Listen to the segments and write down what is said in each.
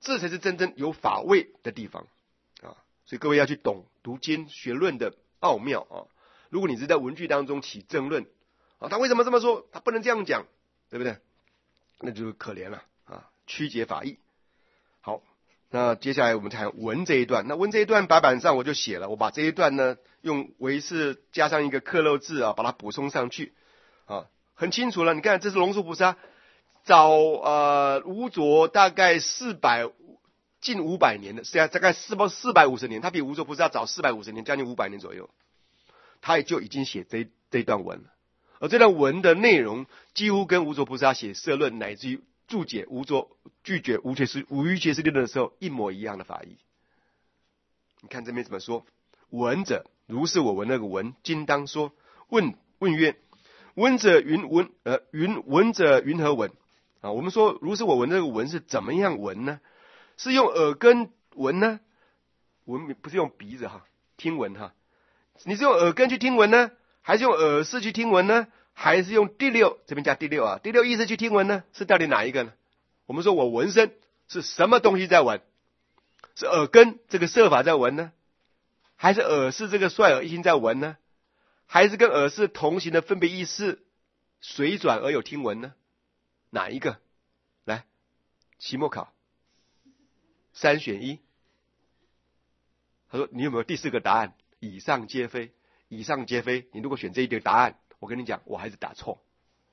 这才是真正有法味的地方啊！所以各位要去懂读经学论的奥妙啊！如果你是在文句当中起争论啊，他为什么这么说？他不能这样讲，对不对？那就可怜了啊！曲解法义。好，那接下来我们谈文这一段。那文这一段白板上我就写了，我把这一段呢用维氏加上一个克漏字啊，把它补充上去啊，很清楚了。你看，这是龙树菩萨早吴卓大概近500年的，大概450年，他比吴卓菩萨早450年，将近500年左右，他也就已经写这一段文了。而这段文的内容几乎跟吴卓菩萨写社论乃至于注解拒绝五欲解释论的时候一模一样的法义。你看这边怎么说？闻者如是我闻，那个闻今当说。问曰：闻者云闻者云何闻啊？我们说如是我闻那个闻是怎么样闻呢？是用耳根闻呢？闻不是用鼻子哈，听闻哈。你是用耳根去听闻呢，还是用耳识去听闻呢？还是用第六，这边加第六啊，第六意识去听闻呢？是到底哪一个呢？我们说我闻声是什么东西在闻？是耳根这个色法在闻呢？还是耳识这个率耳一心在闻呢？还是跟耳识同行的分别意识随转而有听闻呢？哪一个？来，期末考3选1。他说你有没有第4个答案？以上皆非，以上皆非。你如果选这一个答案，我跟你讲，我还是打错。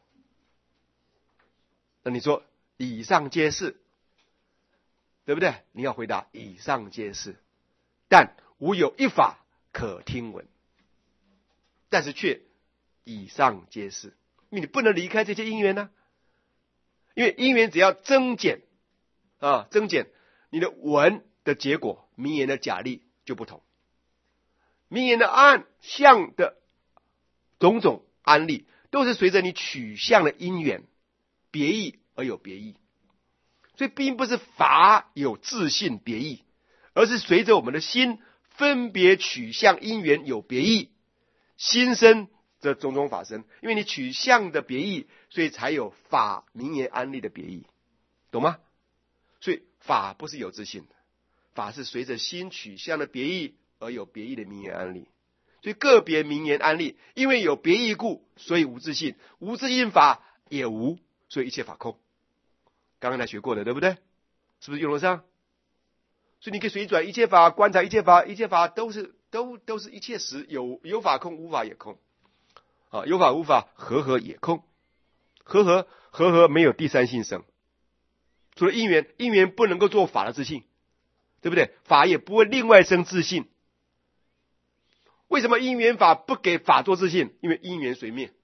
那你说以上皆是，对不对？你要回答以上皆是，但无有一法可听闻，但是却以上皆是，因为你不能离开这些因缘呢、因为因缘只要增减你的闻的结果，名言的假立就不同。名言的暗相的种种安立，都是随着你取向的因缘别异而有别异，所以并不是法有自性别异，而是随着我们的心分别取向因缘有别异，心生这种种法生。因为你取向的别异，所以才有法名言安立的别异，懂吗？所以法不是有自性的，法是随着心取向的别异而有别异的名言安立。所以个别名言安立，因为有别异故，所以无自性，无自性法也无，所以一切法空。刚刚才学过的，对不对？是不是用得上？所以你可以随转一切法，观察一切法，一切法都是一切实，有法空，无法也空啊，有法无法，和合也空，和合没有第三性生。除了因缘不能够做法的自性，对不对？法也不会另外生自性。为什么因缘法不给法做自性？因为因缘随灭。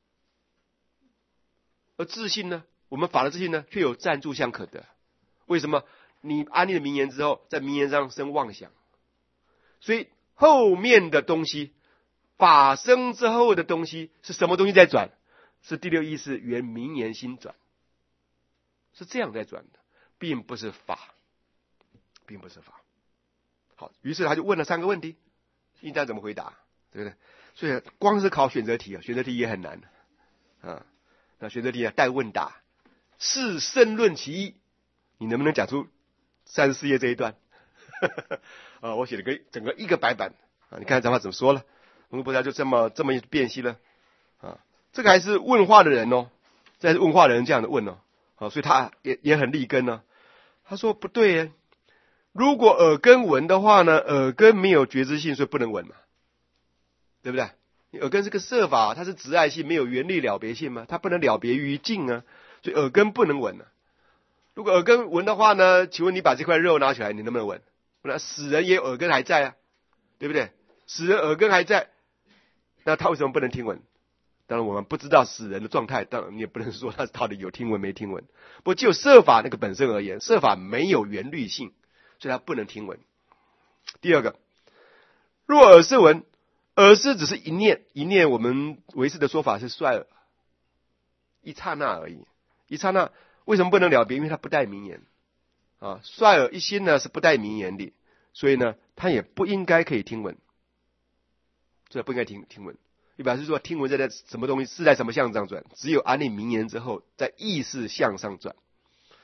而自性呢，我们法的自性呢，却有暂住相可得。为什么？你安立了名言之后，在名言上生妄想，所以后面的东西，法生之后的东西是什么东西在转？是第六意识原名言心转，是这样在转的，并不是法，并不是法。好，于是他就问了3个问题，应当怎么回答，对不对？所以光是考选择题啊，选择题也很难啊。那选择题啊带问答，是申论其意，你能不能讲出34页这一段？啊，我写了整个一个白板啊，你看这话怎么说了？我们不知道就这么辨析了啊。这个还是问话的人哦，这还是问话的人这样的问哦，啊，所以他也很立根呢。他说不对耶，如果耳根闻的话呢，耳根没有觉知性，所以不能闻嘛，对不对？耳根是个色法，它是执爱性，没有缘力了别性嘛，它不能了别于境啊，所以耳根不能闻啊。如果耳根闻的话呢，请问你把这块肉拿起来，你能不能闻？那死人也有耳根还在啊，对不对？死人耳根还在，那他为什么不能听闻？当然我们不知道死人的状态，当然你也不能说他到底有听闻没听闻。不过就色法那个本身而言，色法没有缘律性，所以他不能听闻。第二个，若耳识闻，耳识只是一念，一念我们唯识的说法是率耳，一刹那而已，一刹那。为什么不能了别？因为它不带名言啊，率耳一心呢是不带名言的，所以呢它也不应该可以听闻，所以不应该听闻。一般是说听闻在什么东西是在什么相上转，只有安立名言之后，在意识相上转。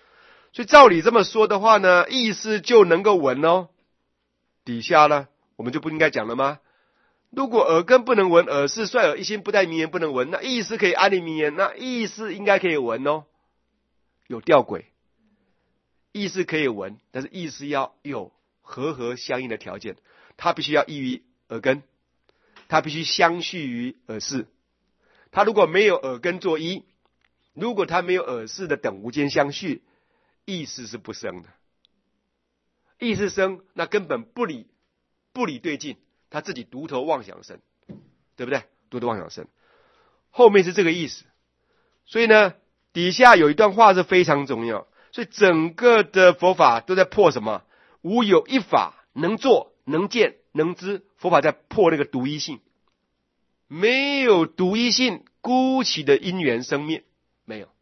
所以照理这么说的话呢，意思就能够闻哦。底下呢，我们就不应该讲了吗？如果耳根不能闻，耳是率耳一心不待名言不能闻，那意思可以安立名言，那意思应该可以闻哦。有吊诡，意思可以闻，但是意思要有和相应的条件，它必须要依于耳根，它必须相续于耳识。它如果没有耳根作依，如果它没有耳识的等无间相续，意识是不生的。意识生，那根本不理对境，他自己独头妄想生，对不对？独头妄想生，后面是这个意思。所以呢，底下有一段话是非常重要。所以整个的佛法都在破什么？无有一法能作、能见、能知。佛法在破那个独一性，没有独一性，孤起的因缘生灭没有。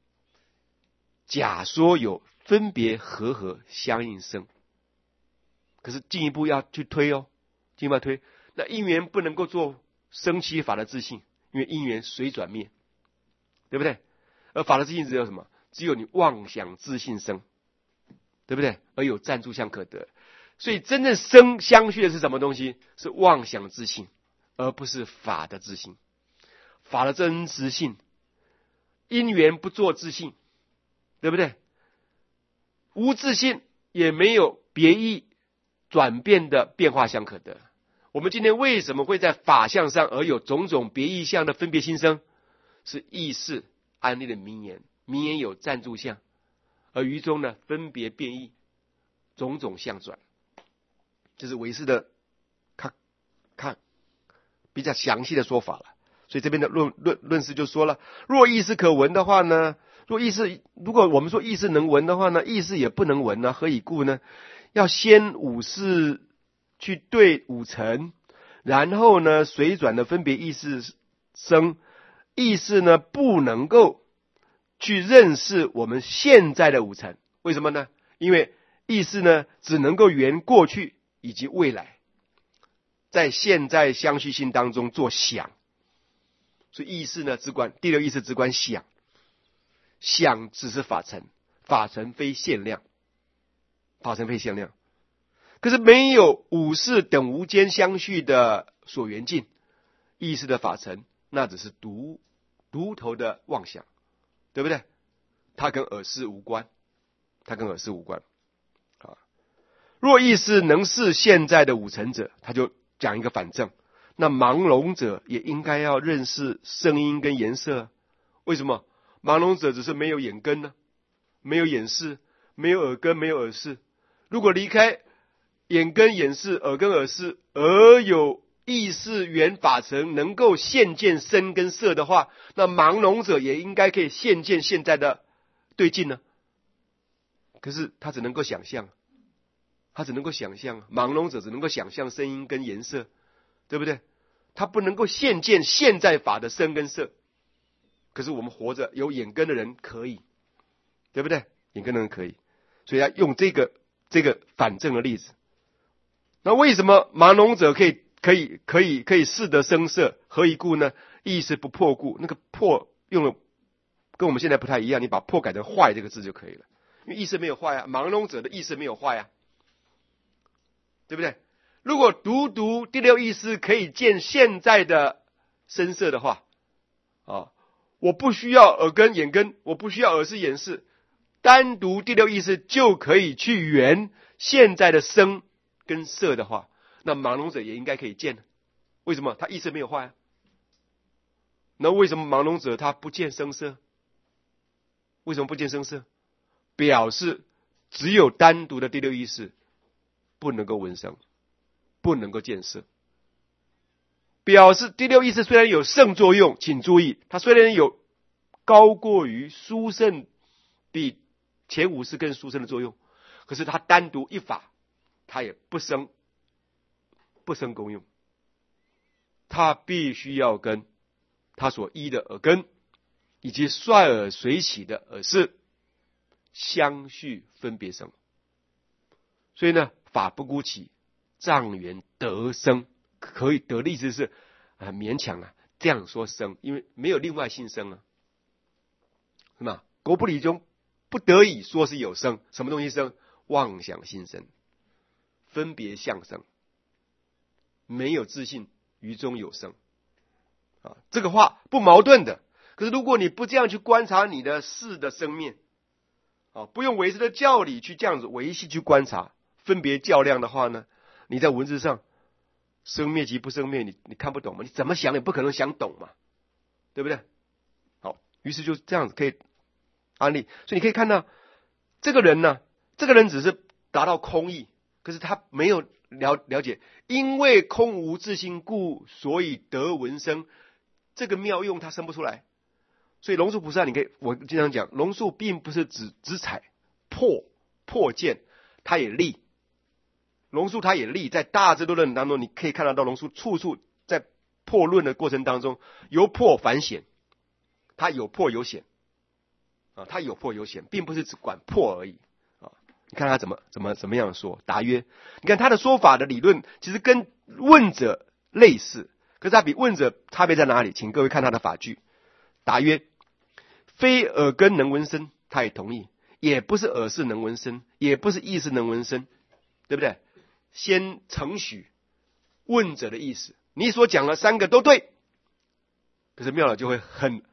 假说有分别和相应生，可是进一步要去推哦，进一步要推。那因缘不能够做生起法的自性，因为因缘随转灭，对不对？而法的自性只有什么？只有你妄想自性生，对不对？而有暂住相可得。所以真正生相续的是什么东西？是妄想自性，而不是法的自性。法的真实性，因缘不做自性，对不对？无自性也没有别意转变的变化相可得。我们今天为什么会在法相上而有种种别意相的分别心生？是意识安立的名言，名言有暂住相，而于中呢分别变异，种种相转。这是唯识的看比较详细的说法了。所以这边的论师就说了，若意识可闻的话呢，如果我们说意识能闻的话呢，意识也不能闻呢，何以故呢？要先五识去对五尘，然后呢随转的分别意识生，意识呢不能够去认识我们现在的五尘。为什么呢？因为意识呢只能够缘过去以及未来，在现在相续性当中做想。所以意识呢只管第六意识只管想，想只是法尘，法尘非限量，法尘非限量。可是没有五识等无间相续的所缘境，意识的法尘那只是独头的妄想，对不对？它跟耳识无关，它跟耳识无关啊。若意识能是现在的五尘者，他就讲一个反证，那盲聋者也应该要认识声音跟颜色。为什么？盲聋者只是没有眼根呢，没有眼识，没有耳根，没有耳识。如果离开眼根、眼识、耳根、耳识，而有意识缘法尘能够现见声跟色的话，那盲聋者也应该可以现见现在的对境呢。可是他只能够想象，盲聋者只能够想象声音跟颜色，对不对？他不能够现见现在法的声跟色。可是我们活着有眼根的人可以，对不对？眼根的人可以，所以要用这个反证的例子。那为什么盲聋者可以视得声色？何以故呢？意识不破故。那个破用了跟我们现在不太一样，你把破改成坏这个字就可以了。因为意识没有坏啊，盲聋者的意识没有坏啊，对不对？如果独第六意识可以见现在的声色的话啊，我不需要耳根眼根，我不需要耳识眼识，单独第六意识就可以去缘现在的声跟色的话，那盲聋者也应该可以见。为什么？他意识没有坏啊。那为什么盲聋者他不见声色？为什么不见声色？表示只有单独的第六意识不能够闻声，不能够见色。表示第六意识虽然有圣作用，请注意，它虽然有高过于殊胜，比前五识更殊胜的作用，可是它单独一法，它也不生功用。它必须要跟它所依的耳根以及率耳随起的耳识相续分别生。所以呢，法不孤起，障缘得生。可以得的意思是勉强这样说生，因为没有另外性生啊，是吗？国不离中不得已说是有生，什么东西生？妄想心生，分别相生，没有自信，于中有生。这个话不矛盾的。可是如果你不这样去观察你的事的生面，不用唯识的教理去这样子维系去观察，分别较量的话呢，你在文字上生灭即不生灭，你看不懂吗？你怎么想也不可能想懂嘛，对不对？好，于是就这样子可以安利。所以你可以看到这个人呢，这个人只是达到空义，可是他没有了解，因为空无自性故，所以得闻声。这个妙用他生不出来。所以龙树菩萨，我经常讲，龙树并不是指采破见，他也立。龙树他也立，在大智度论当中，你可以看得到龙树处处在破论的过程当中，由破反显，他有破有显他有破有显，并不是只管破而已你看他怎么样说？答曰，你看他的说法的理论其实跟问者类似，可是他比问者差别在哪里？请各位看他的法句。答曰，非耳根能闻声，他也同意，也不是耳识能闻声，也不是意识能闻声，对不对？先承许问者的意思，你所讲的三个都对，可是妙了就会很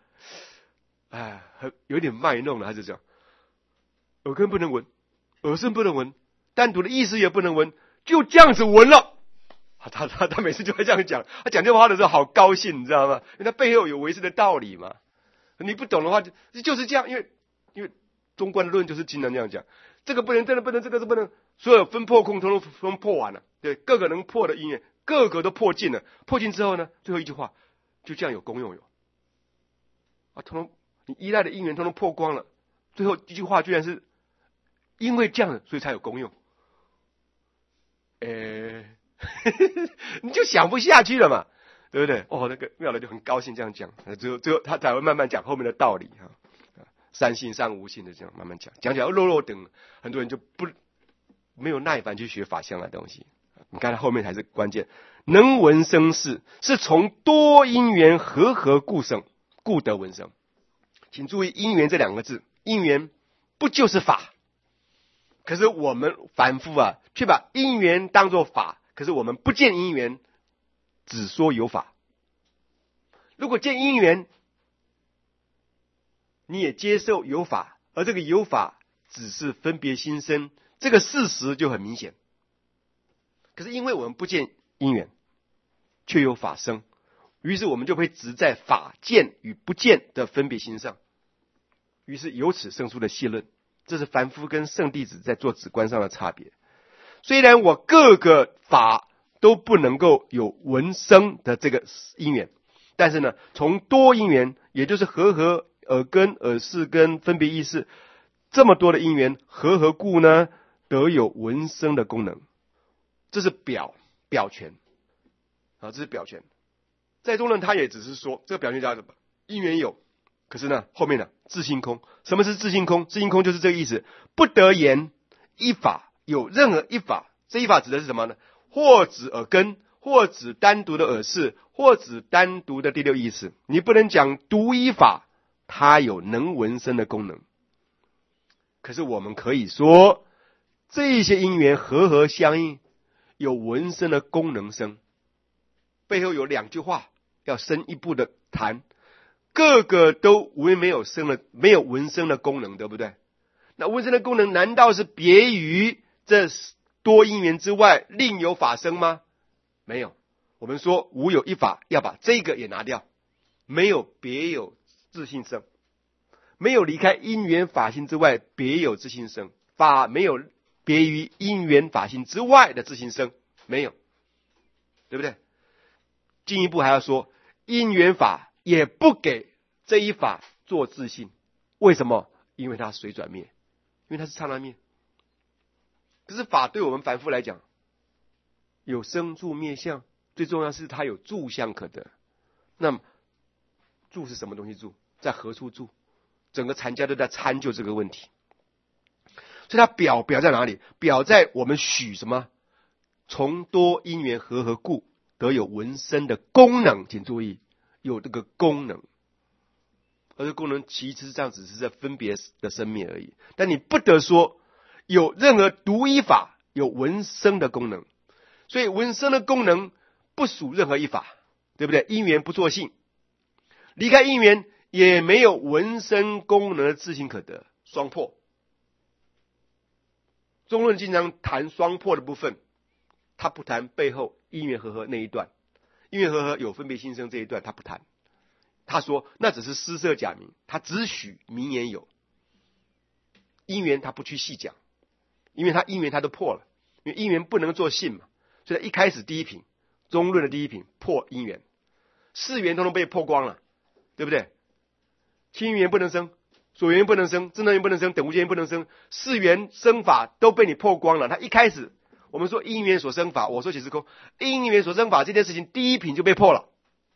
有点卖弄了，还是这样，耳根不能闻，耳识不能闻，单独的意识也不能闻，就这样子闻了。他每次就会这样讲，他讲这话的时候好高兴，你知道吗？因为他背后有唯识的道理嘛。你不懂的话就是这样，因为中观的论就是经常这样讲，这个不能，这个不能，这个是不能，所有分破空通通破完了，对，各个能破的因缘，各个都破尽了。破尽之后呢，最后一句话就这样有功用通通你依赖的因缘通通破光了，最后一句话居然是因为这样所以才有功用。你就想不下去了嘛，对不对？那个妙了就很高兴这样讲，最后他才会慢慢讲后面的道理三性三无性的这样慢慢讲起来肉等，很多人就没有耐烦去学法相的东西。你看他后面才是关键，能闻声是从多因缘和故生，故得闻声。请注意因缘这两个字，因缘不就是法？可是我们凡夫却把因缘当作法，可是我们不见因缘，只说有法。如果见因缘，你也接受有法，而这个有法只是分别心生，这个事实就很明显。可是因为我们不见因缘，却有法生，于是我们就会只在法见与不见的分别心上，于是由此生出的谢论。这是凡夫跟圣弟子在做止观上的差别。虽然我各个法都不能够有闻声的这个因缘，但是呢，从多因缘，也就是和耳根、耳识跟分别意识这么多的因缘和故呢，得有闻声的功能。这是表权这是表权。在中论他也只是说这个表权叫什么？因缘有，可是呢后面呢自性空。什么是自性空？自性空就是这个意思，不得言一法有任何一法，这一法指的是什么呢？或指耳根，或指单独的耳识，或指单独的第六意识。你不能讲独一法它有能闻声的功能，可是我们可以说这些因缘和相应，有闻声的功能生。背后有两句话要深一步的谈，个个都没有闻声的功能，对不对？那闻声的功能难道是别于这多因缘之外另有法生吗？没有。我们说无有一法，要把这个也拿掉，没有别有自性生，没有离开因缘法性之外别有自性生，法没有别于因缘法性之外的自性生，没有，对不对？进一步还要说因缘法也不给这一法做自性。为什么？因为它随转灭，因为它是刹那灭。可是法对我们凡夫来讲有生住灭相，最重要是它有住相可得。那么住是什么东西住？在何处住？整个禅家都在参究这个问题。所以它表在哪里？表在我们许什么？从多因缘和故得有闻声的功能。请注意，有这个功能， 而这功能其实上只是在分别的生灭而已。但你不得说有任何独一法有闻声的功能，所以闻声的功能不属任何一法，对不对？因缘不作性，离开因缘也没有闻声功能的自性可得，双破。中论经常谈双破的部分，他不谈背后因缘和合那一段，因缘和合有分别心生这一段他不谈，他说那只是施设假名，他只许名言有，因缘他不去细讲，因为他因缘他都破了，因为因缘不能做性嘛，所以他一开始第一品中论的第一品破因缘，四缘通通被破光了，对不对？清缘不能生，所缘不能生，自能缘不能生，等无间缘不能生，四缘生法都被你破光了。他一开始我们说因缘所生法，我说解释空，因缘所生法这件事情第一品就被破了，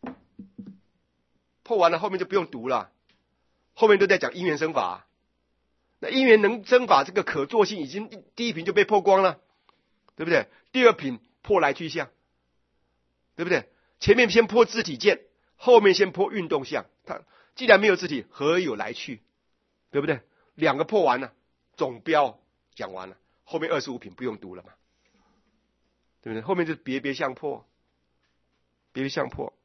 破完了后面就不用读了，后面都在讲因缘生法。那因缘能生法这个可作性已经第一品就被破光了，对不对？第二品破来去相，对不对？前面先破自体见，后面先破运动相，它既然没有自体，何有来去？对不对？两个破完了，总标讲完了，后面25品不用读了嘛，对不对？后面就别相破，别相破，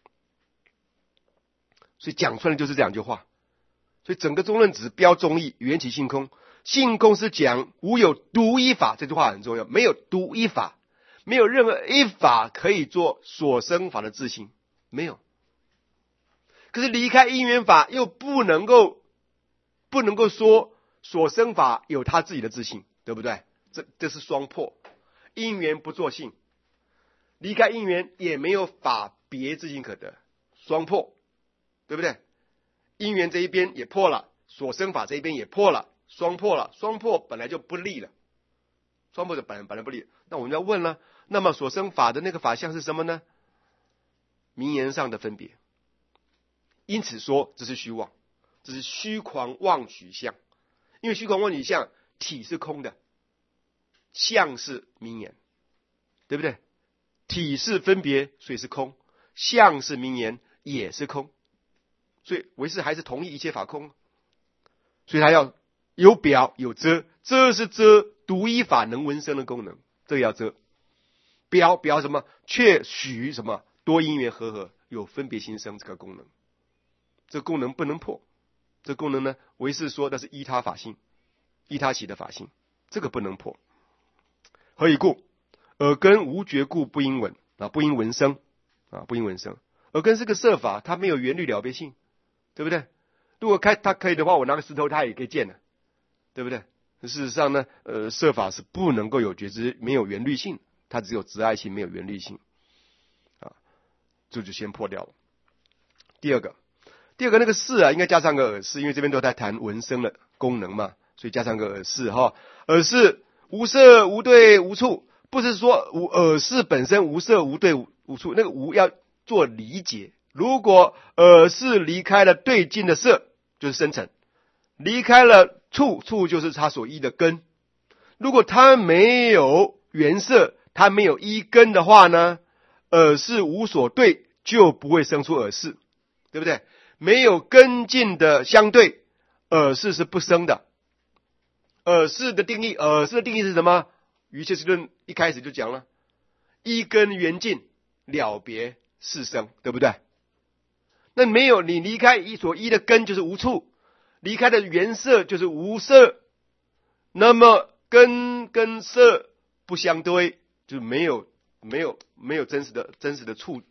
所以讲出来就是这两句话。所以整个中论只是标中义，缘起性空，性空是讲无有独一法，这句话很重要，没有独一法，没有任何一法可以做所生法的自性，没有。可是离开因缘法又不能够说所生法有他自己的自性，对不对？这是双破，因缘不作性，离开因缘也没有法别自性可得，双破，对不对？因缘这一边也破了，所生法这一边也破了，双破了，双破本来就不利了，双破就本来不利。那我们要问了，那么所生法的那个法相是什么呢？名言上的分别，因此说这是虚妄，这是虚狂妄取相，因为虚狂妄取相体是空的，相是名言，对不对？体是分别，所以是空，相是名言也是空，所以唯识还是同意一切法空，所以他要有表有遮，遮是遮独一法能闻声的功能，这个要遮。表什么？确许什么多因缘和合有分别心生这个功能，这个功能不能破。这个功能呢，唯识说那是依他法性，依他起的法性，这个不能破。何以故？耳根无觉故不应闻啊，不应闻声啊，不应闻声。耳根是个色法，它没有缘虑了别性，对不对？如果它可以的话，我拿个石头它也可以见的，对不对？事实上呢，色法是不能够有觉知，没有缘虑性，它只有执爱性，没有缘虑性啊，这就先破掉了。第二个那个视啊，应该加上个耳视，因为这边都在谈闻声的功能嘛，所以加上个耳视哈。耳视无色无对无处，不是说耳视本身无色无对无处，那个无要做理解。如果耳视离开了对境的色，就是生成；离开了处就是它所依的根。如果它没有原色，它没有依根的话呢，耳视无所对，就不会生出耳视，对不对？没有根境的相对，耳视是不生的。耳视的定义是什么？于切实论一开始就讲了，依根缘境了别是生，对不对？那没有你离开所依的根就是无处，离开的原色就是无色，那么根跟色不相对，就没有真实的处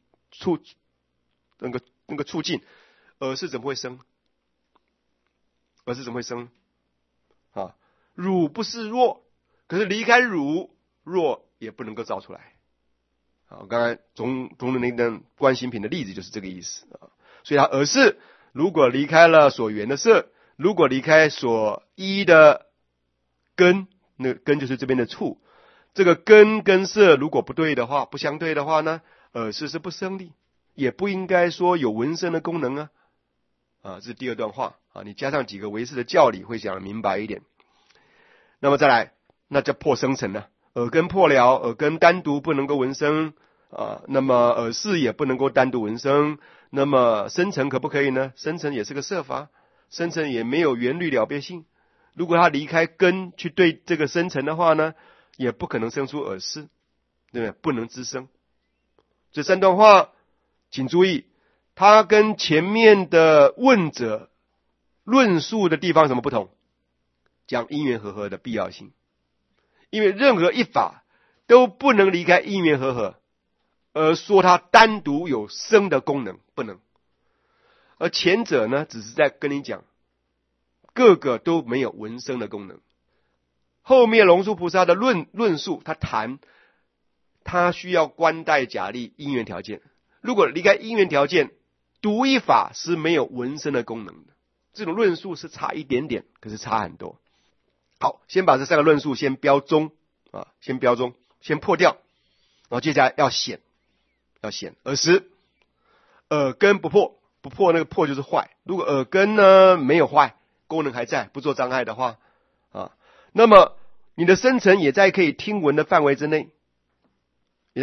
那个处境，耳视怎么会生？耳视怎么会生啊？汝不是弱，可是离开汝，弱也不能够造出来。好，刚才中的那段观心品的例子就是这个意思啊。所以它耳视如果离开了所缘的色，如果离开所依的根，那根就是这边的处，这个根跟色如果不对的话，不相对的话呢，耳视是不生的，也不应该说有闻声的功能啊。这是第二段话啊，你加上几个唯识的教理会讲得明白一点。那么再来，那叫破生成呢？耳根破了，耳根单独不能够闻声， 那么耳识也不能够单独闻声。那么声尘可不可以呢？声尘也是个色法，声尘也没有缘律了别性。如果他离开根去对这个声尘的话呢，也不可能生出耳识，对不对？不能知声。这三段话请注意，它跟前面的问者论述的地方有什么不同？讲因缘和合的必要性。因为任何一法都不能离开因缘和合，而说它单独有生的功能，不能。而前者呢，只是在跟你讲各个都没有闻声的功能。后面龙树菩萨的论述，他谈他需要观待假立因缘条件，如果离开因缘条件，独一法是没有闻声的功能的。这种论述是差一点点，可是差很多。好，先把这三个论述先标中先标中，先破掉，然后接下来要显耳识，耳根不破，不破那个破就是坏。如果耳根呢没有坏，功能还在，不做障碍的话那么你的声尘也在可以听闻的范围之内，你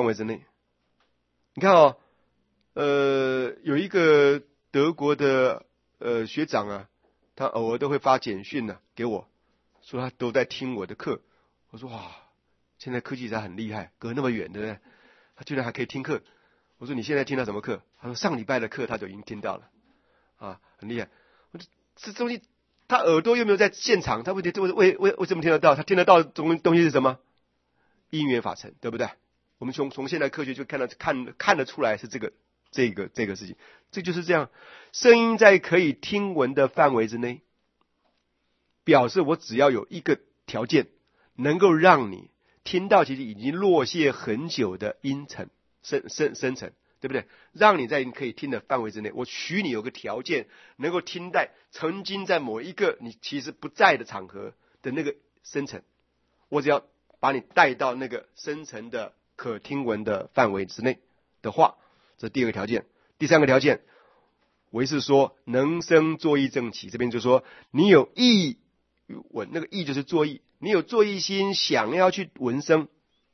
看有一个德国的学长他偶尔都会发简讯给我，说他都在听我的课。我说哇，现在科技才很厉害，隔那么远，对不对？他居然还可以听课。我说你现在听到什么课？他说上礼拜的课他就已经听到了很厉害。我说这东西他耳朵又没有在现场，他为什么听得到？他听得到的东西是什么？因缘法尘，对不对？我们从现代科学就看得出来是这个事情。这就是这样，声音在可以听闻的范围之内，表示我只要有一个条件能够让你听到其实已经落谢很久的音尘声尘，对不对？让你在可以听的范围之内，我许你有个条件能够听到曾经在某一个你其实不在的场合的那个声尘，我只要把你带到那个声尘的可听闻的范围之内的话，这第二个条件。第三个条件，唯是说能生作意正起，这边就说你有意闻，那个意就是作意，你有作意心想要去闻声。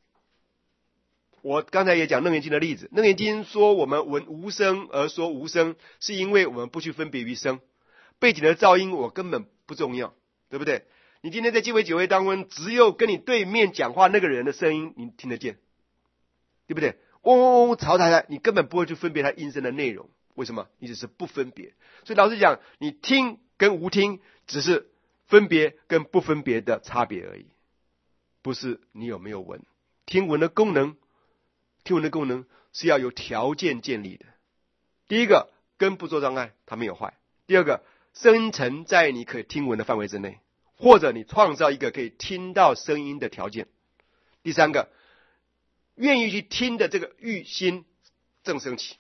我刚才也讲楞严经的例子，楞严经说我们闻无声而说无声，是因为我们不去分别于声，背景的噪音我根本不重要，对不对？你今天在鸡尾酒会当中，只有跟你对面讲话那个人的声音你听得见，对不对？嗡嗡嗡吵吵，你根本不会去分别他音声的内容，为什么？你只是不分别。所以老实讲，你听跟无听只是分别跟不分别的差别而已，不是你有没有闻。听闻的功能是要有条件建立的。第一个，根不做障碍，它没有坏；第二个，声尘在你可以听闻的范围之内，或者你创造一个可以听到声音的条件；第三个，愿意去听的这个欲心正升起。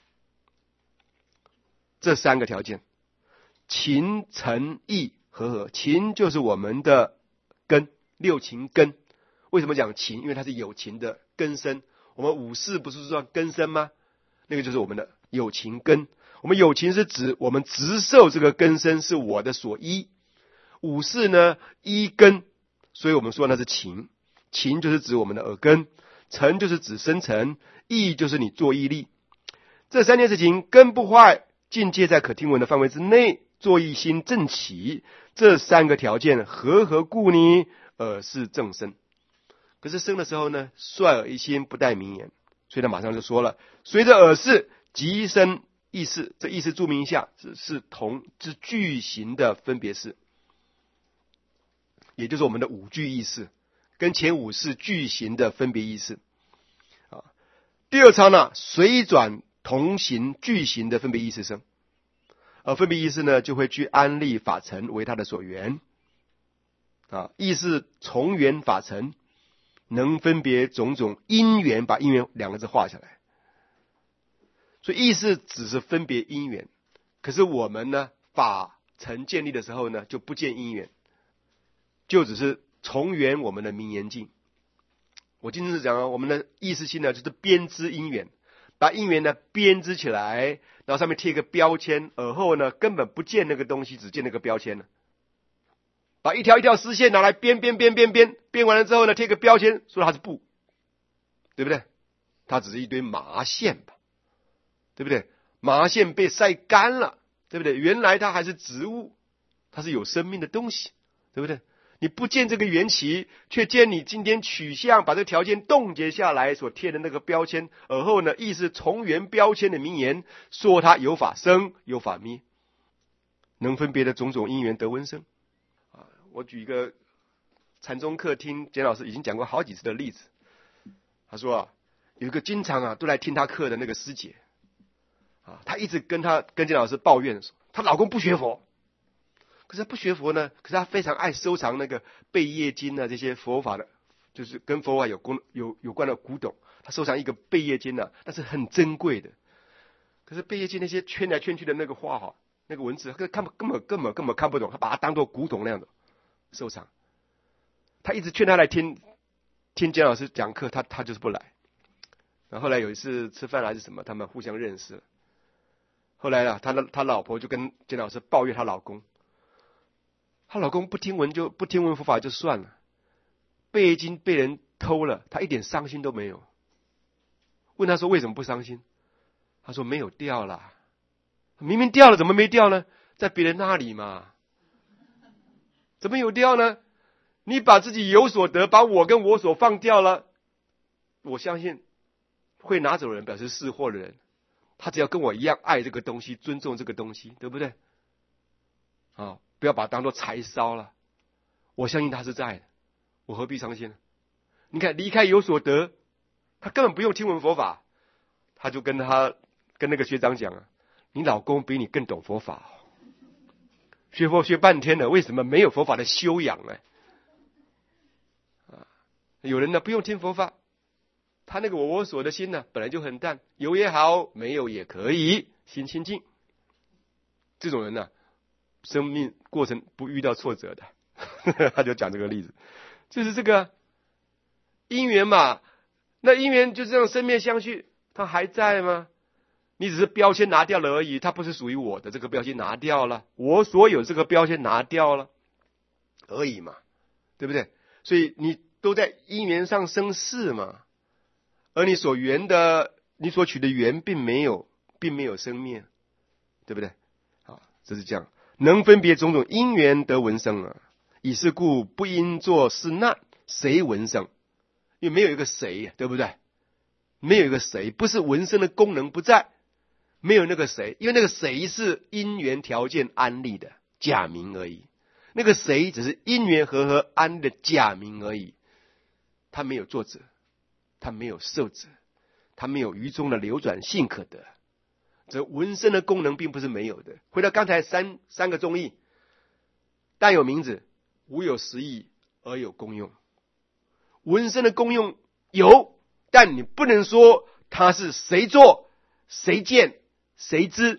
这三个条件，情尘意和合。情就是我们的根，六情根。为什么讲情？因为它是有情的根生。我们五识不是算根生吗？那个就是我们的有情根。我们有情是指我们执受这个根生是我的所依，五识呢依根，所以我们说那是情。情就是指我们的耳根，尘就是指声尘，意就是你作意力。这三件事情根不坏，境界在可听闻的范围之内，作意心正起，这三个条件合故呢，耳是正生。可是生的时候呢，率耳一心不带名言，所以他马上就说了，随着耳识即生意识，这意识注明一下，是同之具形的分别识，也就是我们的五具意识，跟前五识具形的分别意识。第二刹那随转同形具形的分别意识生，而分别意识呢，就会去安立法尘为它的所缘意识从缘法尘，能分别种种因缘，把因缘两个字画下来。所以意识只是分别因缘，可是我们呢，法尘建立的时候呢，就不见因缘，就只是从缘我们的名言境。我今天是讲我们的意识心呢，就是编织因缘，把因缘呢编织起来，然后上面贴一个标签，而后呢根本不见那个东西，只见那个标签了。把一条一条丝线拿来编完了之后呢，贴个标签，说它是布，对不对？ 它只是一堆麻线吧，对不对？麻线被晒干了，对不对？原来它还是植物，它是有生命的东西，对不对？你不见这个缘起，却见你今天取向把这个条件冻结下来所贴的那个标签，而后呢，意是从原标签的名言，说它有法生，有法灭，能分别的种种因缘得闻声。我举一个禅宗课听简老师已经讲过好几次的例子。他说有一个经常都来听他课的那个师姐她一直跟简老师抱怨说，她老公不学佛。可是他不学佛呢，可是他非常爱收藏那个贝叶经这些佛法的，就是跟佛法有关的古董。他收藏一个贝叶经那是很珍贵的。可是贝叶经那些圈来圈去的那个画那个文字，他根本看不懂，他把它当做古董那样的收藏。他一直劝他来听简老师讲课，他就是不来。然后后来有一次吃饭还是什么，他们互相认识了。后来他老婆就跟简老师抱怨她老公。她老公不听闻佛法就算了，贝叶经被人偷了，他一点伤心都没有。问他说为什么不伤心？他说没有掉了。明明掉了，怎么没掉呢？在别人那里嘛。怎么有掉呢？你把自己有所得，把我跟我所放掉了，我相信会拿走的人表示是货的人，他只要跟我一样爱这个东西，尊重这个东西，对不对？不要把它当作柴烧了。我相信他是在的，我何必伤心呢？你看离开有所得，他根本不用听闻佛法，他就跟那个学长讲你老公比你更懂佛法学佛学半天了，为什么没有佛法的修养呢？有人呢不用听佛法，他那个我所的心呢本来就很淡，有也好，没有也可以，心清净。这种人呢生命过程不遇到挫折的他就讲这个例子，就是这个因缘嘛。那因缘就这样生灭相续，它还在吗？你只是标签拿掉了而已，它不是属于我的，这个标签拿掉了，我所有这个标签拿掉了而已嘛，对不对？所以你都在因缘上生事嘛，而你所取的缘并没有生灭，对不对？这是这样。能分别种种因缘得闻声以是故不应作是难，谁闻声？因为没有一个谁，对不对？没有一个谁，不是闻声的功能不在，没有那个谁，因为那个谁是因缘条件安立的假名而已，那个谁只是因缘和安立的假名而已，他没有作者，他没有受者，他没有于中的流转性可得。这闻声的功能并不是没有的。回到刚才三个宗义，但有名字，无有实义而有功用。闻声的功用有，但你不能说它是谁做谁见谁知，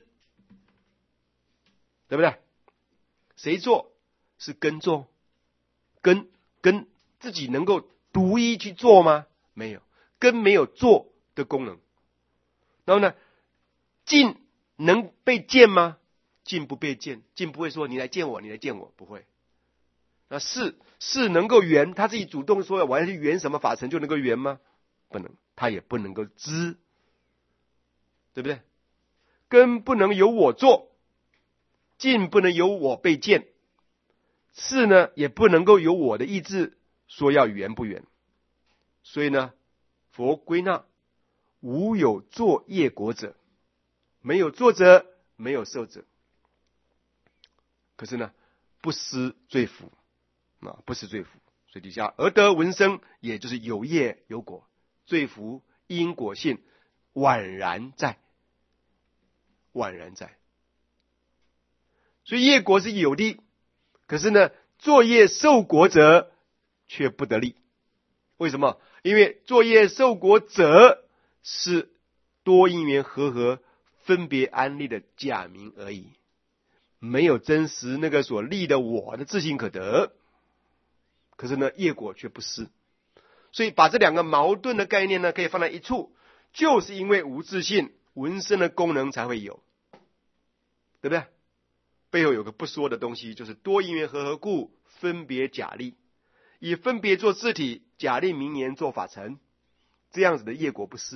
对不对？谁做是根做，根自己能够独一去做吗？没有，根没有做的功能。然后呢，境能被见吗？境不被见，境不会说你来见我，你来见我，不会。那事能够圆，他自己主动说我要去圆什么法成就能够圆吗？不能，他也不能够知，对不对？根不能由我做，境不能由我被见，事呢也不能够由我的意志说要圆不圆。所以呢，佛归纳无有作业果者，没有作者，没有受者。可是呢，不失罪福不失罪福。所以底下而得闻声，也就是有业有果，罪福因果性宛然在。所以业果是有的，可是呢，作业受果者却不得利。为什么？因为作业受果者是多因缘和分别安立的假名而已，没有真实那个所立的我的自性可得。可是呢，业果却不失。所以把这两个矛盾的概念呢，可以放在一处，就是因为无自性，闻声的功能才会有，对不对？背后有个不说的东西，就是多因缘和故，分别假立，以分别做字体，假立名言做法成，这样子的业果不失。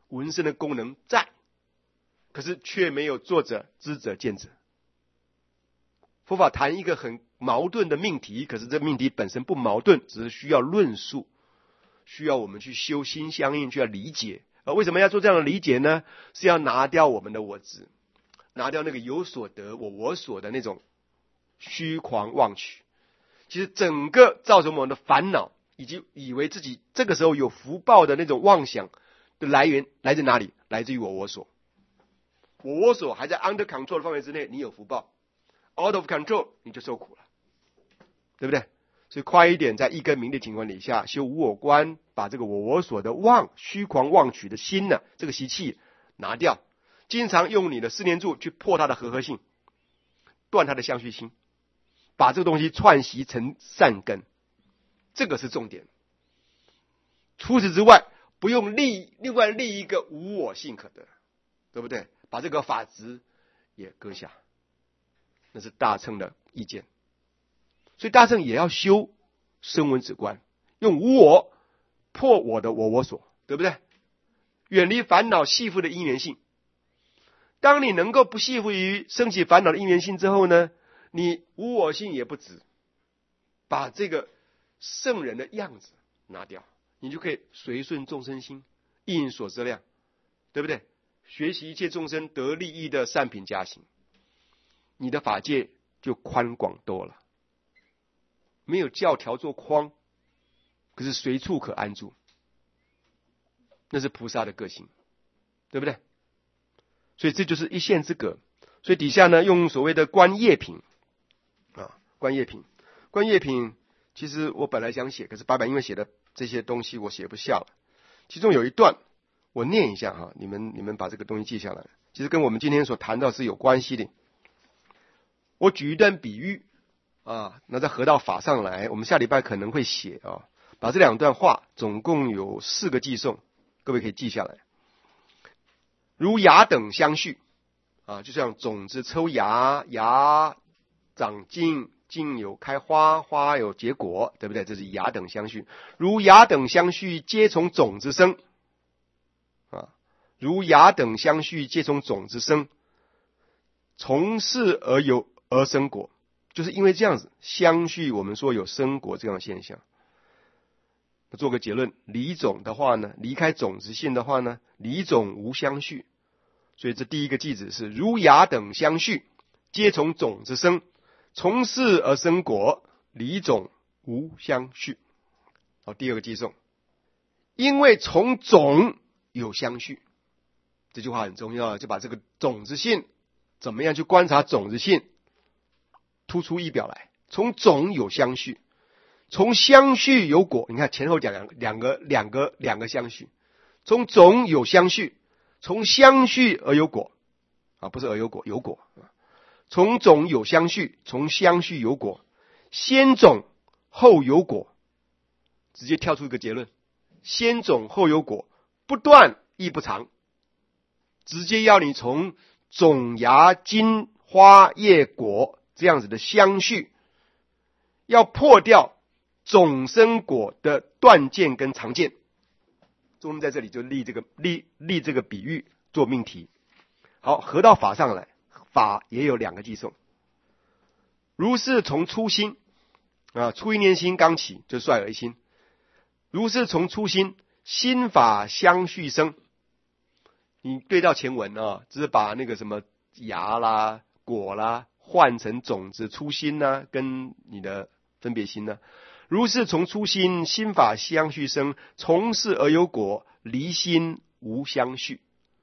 闻声的功能在，可是却没有作者、知者、见者。佛法谈一个很矛盾的命题，可是这命题本身不矛盾，只是需要论述，需要我们去修心相应，需要理解。而为什么要做这样的理解呢？是要拿掉我们的我执，拿掉那个有所得我所的那种虚狂妄取。其实整个造成我们的烦恼，以及以为自己这个时候有福报的那种妄想的来源，来自哪里？来自于我所。我所还在 under control 的范围之内，你有福报；out of control 你就受苦了，对不对？所以快一点，在一根明的情况底下修无我观，把这个我所的虚狂妄取的心呢，这个习气拿掉，经常用你的四念住去破它的和合性，断它的相续心，把这个东西串习成善根，这个是重点。除此之外，不用另外立一个无我性可得，对不对？把这个法执也搁下，那是大乘的意见。所以大乘也要修声闻止观，用无我破我的我所，对不对？远离烦恼系缚的因缘性。当你能够不系缚于升起烦恼的因缘性之后呢，你无我性也不止，把这个圣人的样子拿掉，你就可以随顺众生心，应所知量，对不对？学习一切众生得利益的善品加行，你的法界就宽广多了。没有教条做框，可是随处可安住，那是菩萨的个性，对不对？所以这就是一线之隔。所以底下呢，用所谓的观业品观业品，其实我本来想写，可是白板因为写的这些东西我写不下了。其中有一段我念一下哈，你们把这个东西记下来，其实跟我们今天所谈到是有关系的。我举一段比喻那再合到法上来，我们下礼拜可能会写把这两段话总共有4个寄送，各位可以记下来。如芽等相续就像种子抽芽，芽长茎，茎有开花，花有结果，对不对？这是芽等相续。如芽等相续，皆从种子生如芽等相续，皆从种子生，从事而生果。就是因为这样子相续，我们说有生果这样的现象。做个结论，离种的话呢，离开种子性的话呢，离种无相续。所以这第一个句子是如芽等相续，皆从种子生，从事而生果，离种无相续。好，第二个寄送，因为从种有相续，这句话很重要，就把这个种子性怎么样去观察种子性突出一表来。从种有相续，从相续有果。你看前后讲两个相续，从种有相续，从相续而有果不是而有果，有果从种有相续，从相续有果，先种后有果。直接跳出一个结论，先种后有果，不断亦不长。直接要你从种芽茎花叶果这样子的相续，要破掉种生果的断见跟常见。中间在这里就立这个比喻做命题。好，合到法上来，法也有2个寄送。如是从初心初一念心刚起，就率而心。如是从初心，心法相续生。你对照前文只是把那个什么芽啦、果啦换成种子初心跟你的分别心如是从初心，心法相续生，从事而有果，离心无相续。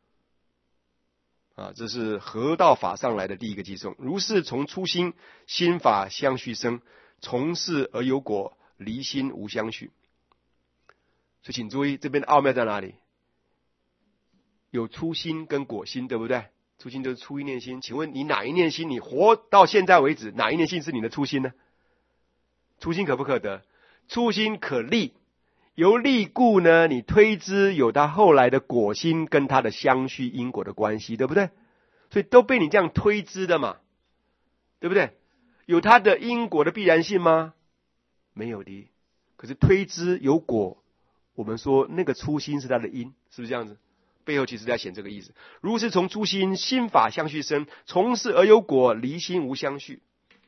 这是合道法上来的第一个寄送。如是从初心，心法相续生，从事而有果，离心无相续。所以请注意这边的奥妙在哪里？有初心跟果心，对不对？初心就是初一念心。请问你哪一念心，你活到现在为止，哪一念心是你的初心呢？初心可不可得？初心可立，由立故呢，你推知有他后来的果心跟他的相续因果的关系，对不对？所以都被你这样推知的嘛，对不对？有他的因果的必然性吗？没有的。可是推知有果，我们说那个初心是他的因，是不是这样子？ 背后其实在显这个意思。如是从初心，心法相续生，从事而有果，离心无相续。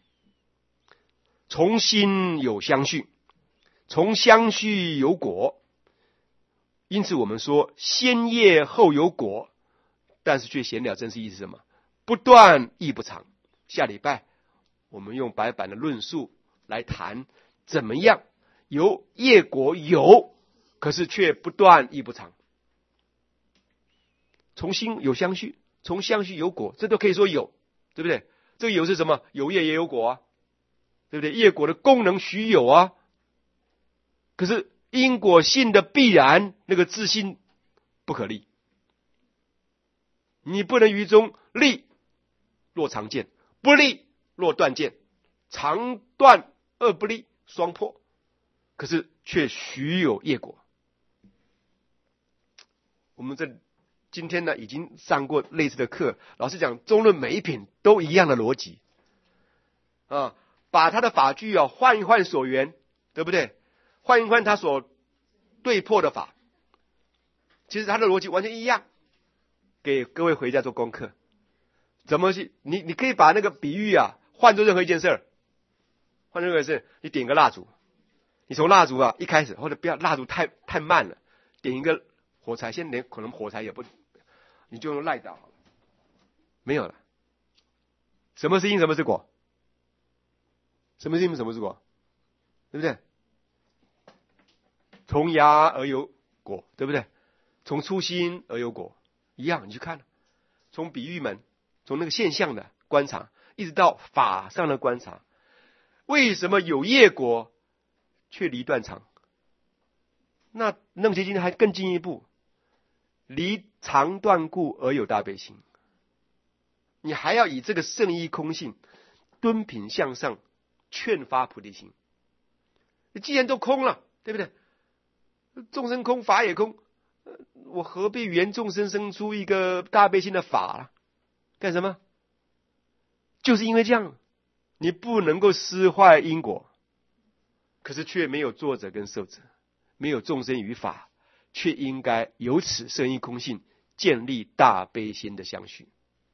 从心有相续，从相续有果。因此我们说先业后有果，但是却显了真实意思是什么？不断亦不长。下礼拜我们用白板的论述来谈怎么样由业果有，可是却不断亦不长。从心有相续，从相续有果，这都可以说有，对不对？这个有是什么？有业也有果啊，对不对？业果的功能许有啊，可是因果性的必然，那个自性不可立。你不能于中立，若常见；不立，若断见。常断而不立，双破。可是却许有业果。我们今天呢已经上过类似的课，老师讲中论每一品都一样的逻辑啊，把他的法句啊换一换所缘，对不对？换一换他所对破的法，其实他的逻辑完全一样。给各位回家做功课，怎么去？你可以把那个比喻啊换做任何一件事儿，换任何一件事，你点个蜡烛，你从蜡烛啊一开始，或者不要蜡烛太慢了，点一个火柴，现在连可能火柴也不，你就用赖导好了，没有了。什么是因，什么是果？什么是因，什么是果？对不对？从芽而有果，对不对？从初心而有果，一样。你去看，从比喻门，从那个现象的观察，一直到法上的观察，为什么有业果却离断常？那楞伽经还更进一步，离常断故而有大悲心。你还要以这个圣义空性敦品向上劝发菩提心。你既然都空了，对不对？众生空，法也空，我何必缘众生生出一个大悲心的法干什么？就是因为这样，你不能够失坏因果，可是却没有作者跟受者，没有众生与法，却应该由此圣义空性建立大悲心的相续。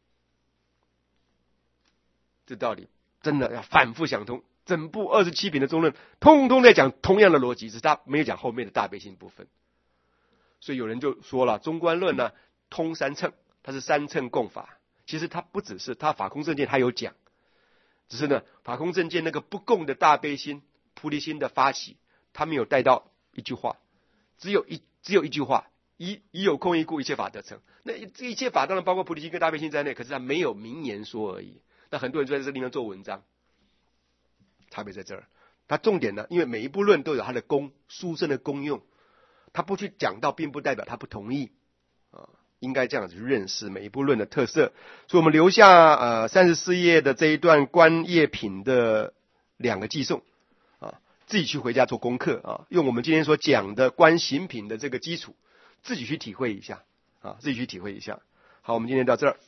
这道理真的要反复想通。整部27品的中论通通在讲同样的逻辑，只是他没有讲后面的大悲心部分。所以有人就说了，中观论呢通三乘，它是三乘共法。其实它不只是，它法空正见它有讲，只是呢法空正见那个不共的大悲心菩提心的发起，他没有带到一句话，只有一句话，以有空义故，一切法得成。那这一切法当然包括菩提心跟大悲心在内，可是他没有明言说而已。那很多人就在这里面做文章，差别在这儿。他重点呢，因为每一部论都有它的殊胜的功用，他不去讲到，并不代表他不同意啊，应该这样子去认识每一部论的特色。所以我们留下34页的这一段观业品的2个记诵啊，自己去回家做功课啊，用我们今天所讲的观行品的这个基础，自己去体会一下啊，自己去体会一下。好，我们今天到这儿。